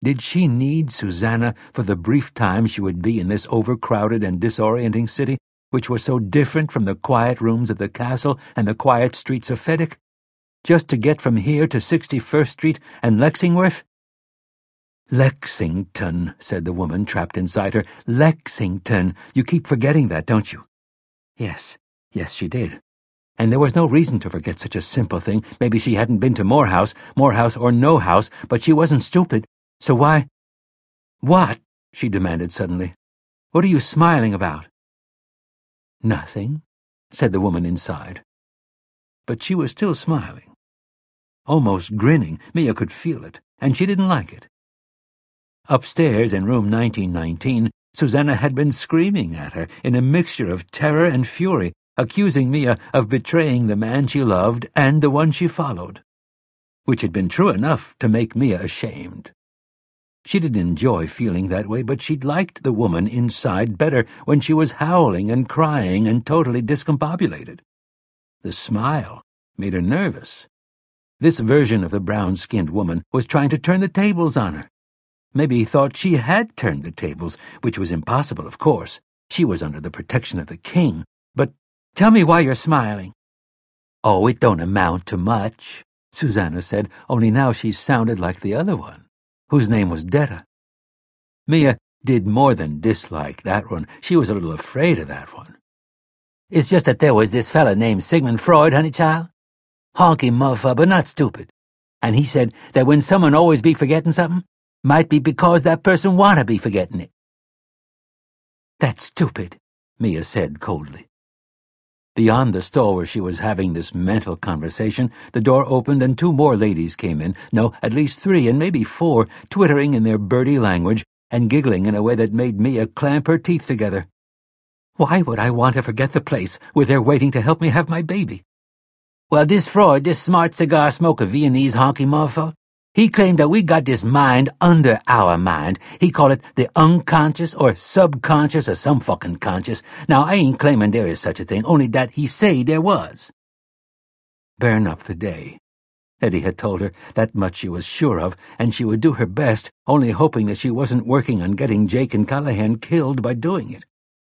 Did she need Susanna for the brief time she would be in this overcrowded and disorienting city, which was so different from the quiet rooms of the castle and the quiet streets of Feddick? Just to get from here to 61st Street and Lexingworth? Lexington, said the woman trapped inside her. Lexington. You keep forgetting that, don't you? Yes, she did. And there was no reason to forget such a simple thing. Maybe she hadn't been to Morehouse or no house, but she wasn't stupid. So why? What? She demanded suddenly. What are you smiling about? Nothing, said the woman inside. But she was still smiling. Almost grinning. Mia could feel it, and she didn't like it. Upstairs in room 1919, Susanna had been screaming at her in a mixture of terror and fury, accusing Mia of betraying the man she loved and the one she followed, which had been true enough to make Mia ashamed. She didn't enjoy feeling that way, but she'd liked the woman inside better when she was howling and crying and totally discombobulated. The smile made her nervous. This version of the brown-skinned woman was trying to turn the tables on her. Maybe he thought she had turned the tables, which was impossible, of course. She was under the protection of the king. But tell me why you're smiling. Oh, it don't amount to much, Susanna said, only now she sounded like the other one, whose name was Detta. Mia did more than dislike that one. She was a little afraid of that one. It's just that there was this fella named Sigmund Freud, honey child. Honky muffa, but not stupid. And he said that when someone always be forgetting something, might be because that person wanna be forgetting it. That's stupid, Mia said coldly. Beyond the stall where she was having this mental conversation, the door opened and 2 more ladies came in. No, at least 3 and maybe 4, twittering in their birdie language and giggling in a way that made Mia clamp her teeth together. Why would I want to forget the place where they're waiting to help me have my baby? Well, this Freud, this smart cigar-smoker Viennese honky mofo, he claimed that we got this mind under our mind. He called it the unconscious or subconscious or some fucking conscious. Now, I ain't claiming there is such a thing, only that he say there was. Burn up the day. Eddie had told her that much she was sure of, and she would do her best, only hoping that she wasn't working on getting Jake and Callahan killed by doing it.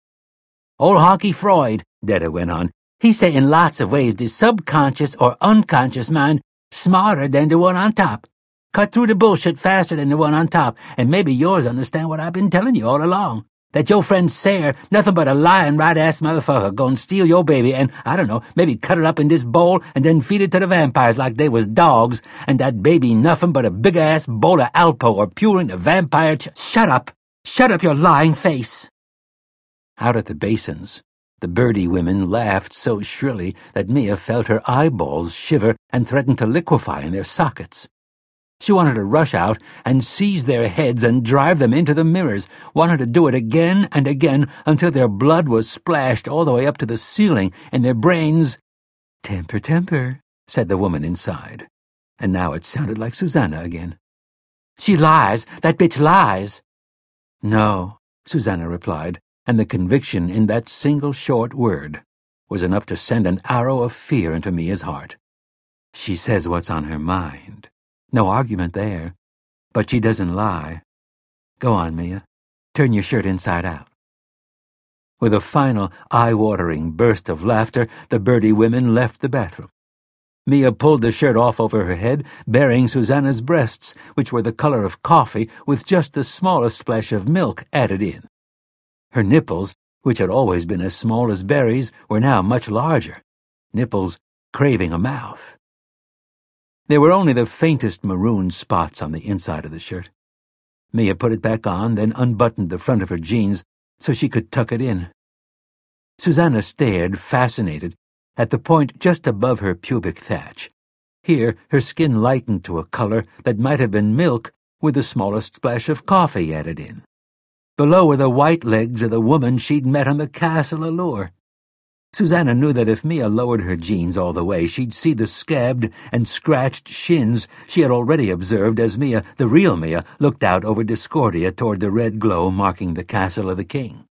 Old Honky Freud, Detta went on, he say in lots of ways the subconscious or unconscious mind smarter than the one on top. Cut through the bullshit faster than the one on top, and maybe yours understand what I've been telling you all along. That your friend Sayre, nothing but a lying right-ass motherfucker, gonna steal your baby and, I don't know, maybe cut it up in this bowl and then feed it to the vampires like they was dogs, and that baby nothing but a big-ass bowl of Alpo or pure into vampire Shut up! Shut up your lying face! Out at the basins, the birdie women laughed so shrilly that Mia felt her eyeballs shiver and threatened to liquefy in their sockets. She wanted to rush out and seize their heads and drive them into the mirrors, wanted to do it again and again until their blood was splashed all the way up to the ceiling and their brains— Temper, temper, said the woman inside. And now it sounded like Susanna again. She lies. That bitch lies. No, Susanna replied, and the conviction in that single short word was enough to send an arrow of fear into Mia's heart. She says what's on her mind. No argument there. But she doesn't lie. Go on, Mia. Turn your shirt inside out. With a final, eye-watering burst of laughter, the birdie women left the bathroom. Mia pulled the shirt off over her head, baring Susanna's breasts, which were the color of coffee, with just the smallest splash of milk added in. Her nipples, which had always been as small as berries, were now much larger, nipples craving a mouth. There were only the faintest maroon spots on the inside of the shirt. Mia put it back on, then unbuttoned the front of her jeans so she could tuck it in. Susanna stared, fascinated, at the point just above her pubic thatch. Here her skin lightened to a color that might have been milk with the smallest splash of coffee added in. Below were the white legs of the woman she'd met on the castle allure. Susanna knew that if Mia lowered her jeans all the way, she'd see the scabbed and scratched shins she had already observed as Mia, the real Mia, looked out over Discordia toward the red glow marking the castle of the king.